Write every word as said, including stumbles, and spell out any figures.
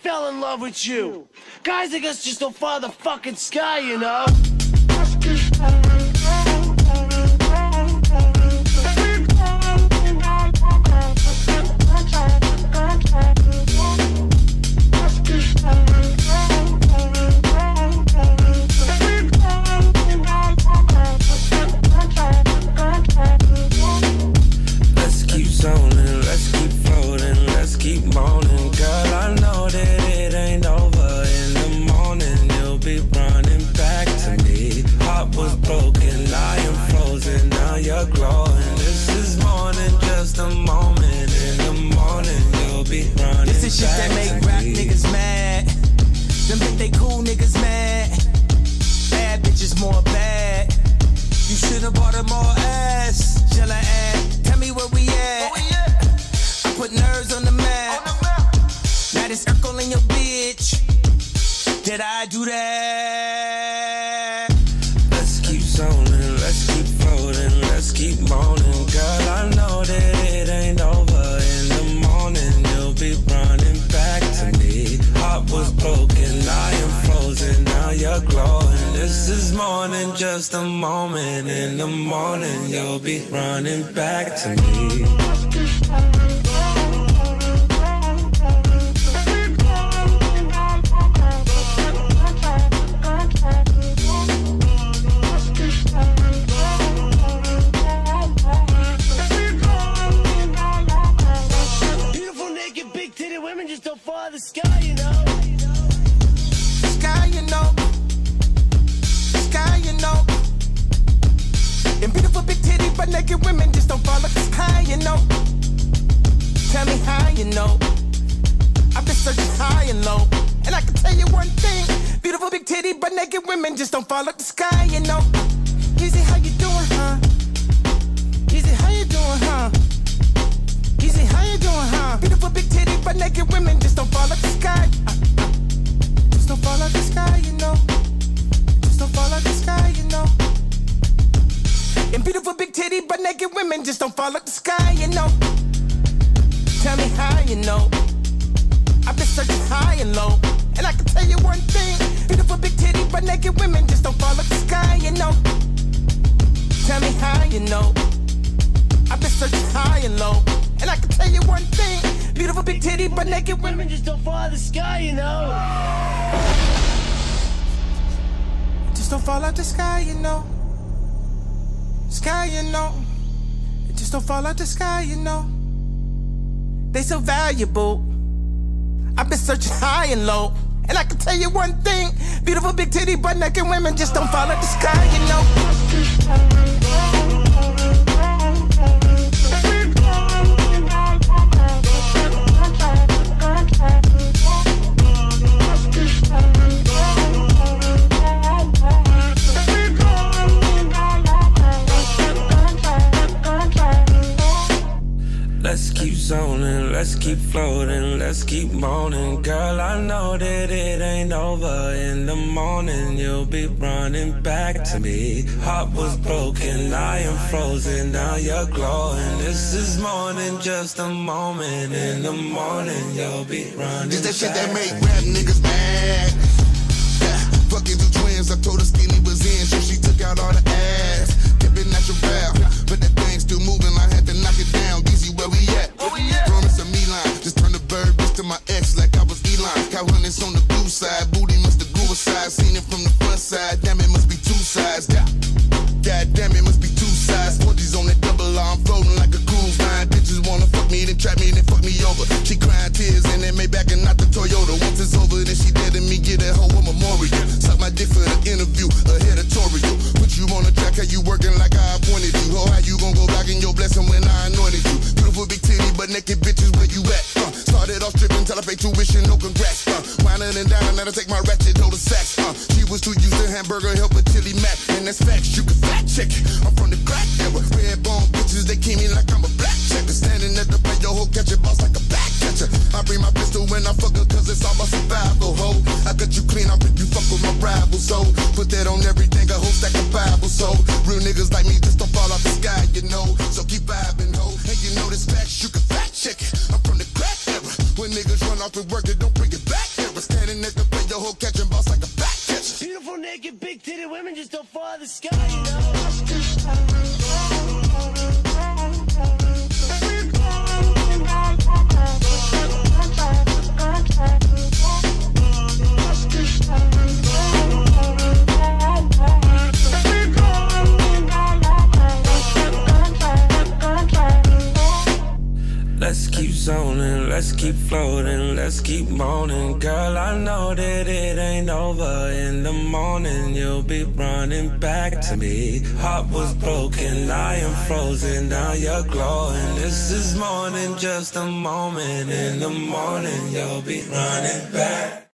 fell in love with you. Guys like us just don't follow the fucking sky, you know? Let's keep zoning, let's keep floating, let's keep moaning. Girl, I know that it ain't over. In the morning, you'll be running back to me. Heart was broken, I am frozen, now you're glowing. This is more than just a moment. In the morning, you'll be running back to me. This is shit that make rap niggas mad. Them think they cool niggas mad. Bad bitches more bad. You should've bought her more ass. Shall I add? Tell me where we at. I put nerves on the map. Now this Urkel in your bitch. Did I do that? Let's keep zoning, let's keep floating, let's keep moaning. Girl, I know that it ain't over. In the morning, you'll be running back to me. Heart was broken, I am frozen, now you're glowing. This is more than just a moment. In the morning, you'll be running back to me. Beautiful, naked, big-titted women just don't follow the sky, you know? Sky, you know. Sky, you know. And beautiful big titty but naked women just don't follow the sky, you know. Tell me how you know. I've been searching high and low. And I can tell you one thing. Beautiful big titty but naked women just don't follow the sky, you know. Easy, how you doing, huh? Easy, how you doing, huh? Easy, how you doing, huh? Beautiful big titty but naked women just don't follow the sky. Uh, uh. Just don't follow the sky, you know. Just don't follow the sky, you know. And beautiful big titty but naked women just don't follow the sky, you know. Tell me how you know. I've been searching high and low. And I can tell you one thing. Beautiful big titty but naked women just don't follow the sky, you know. Tell me how you know. I've been searching high and low. And I can tell you one thing. Beautiful big titty but naked women just don't follow the sky, you know. Just don't follow the sky, you know. Sky, you know. Just don't fall out the sky, you know. They so valuable. I've been searching high and low. And I can tell you one thing. Beautiful big titty butt naked women just don't fall out the sky, you know. Let's keep zoning, let's keep floating, let's keep moaning. Girl, I know that it ain't over. In the morning, you'll be running back to me. Heart was broken, I am frozen, now you're glowing. This is more than just a moment. In the morning, you'll be running back. This that shit that make rap niggas mad. Yeah, fucking two twins, I told her Skinny was in, so she took out all the ass. Dipping at your valve, but that thing still moving, I had to knock it down. Easy, where we at? Promise a me line, just turn the bird bitch to my ex like I was Elon. Cow hunters on the blue side, booty must have grew aside. Seen it from the front side, damn it must be two sides. God, God damn it must be two sides. forties on that double R, I'm floating like a cruise line. Bitches wanna fuck me, then trap me, then fuck me over. She crying tears and then made back and not the Toyota. Once it's over, then she dead to me, get that hoe a memorial. Suck my dick for the interview, a editorial. Put you on the track, how you working like I appointed you. Oh, how you gon' go back in your blessing when I anointed you? Beautiful big titty, but naked bitches, where you at? Uh, started off stripping till I paid tuition, no congrats. Uh, whining and dining, now I take my ratchet, hold the sax. Uh, she was too used to hamburger help with chili mac, and that's facts. You can fact check it. I'm from the crack era. Red bone bitches, they keep me like I'm a black checker. Standing at the plate, your hoe catch it, boss like a back catcher. I bring my pistol when I fuck her, cause it's all about survival, ho. I cut you clean, I'll you fuck with my rival, so put that on everything, a whole stack of Bible, so real niggas like me just don't fall off the sky, you know. So keep vibing, ho. And you know this facts, you can fact check it. I'm from the crack era. When niggas run off and work it, don't bring it back. hoe catching boss like a back catcher. Beautiful naked big titted women just don't fall the sky, you know. Let's keep zoning, let's keep floating, let's keep moaning. Girl, I know that it ain't over. In the morning, you'll be running back to me. Heart was broken, I am frozen, now you're glowing. This is more than just a moment. In the morning, you'll be running back.